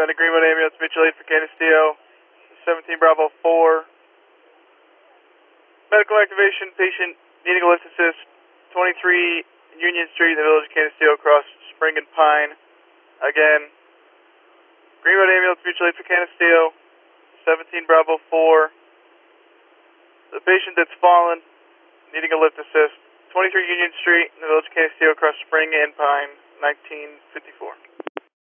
Savannah Greenwood Ambulance, mutual aid for Canisteo, 17 Bravo 4. Medical activation, patient needing a lift assist, 23 Union Street in the village of Canisteo, across Spring and Pine. Again, Greenwood Ambulance, mutual aid for Canisteo, 17 Bravo 4. The patient that's fallen, needing a lift assist, 23 Union Street in the village of Canisteo, across Spring and Pine, 1954.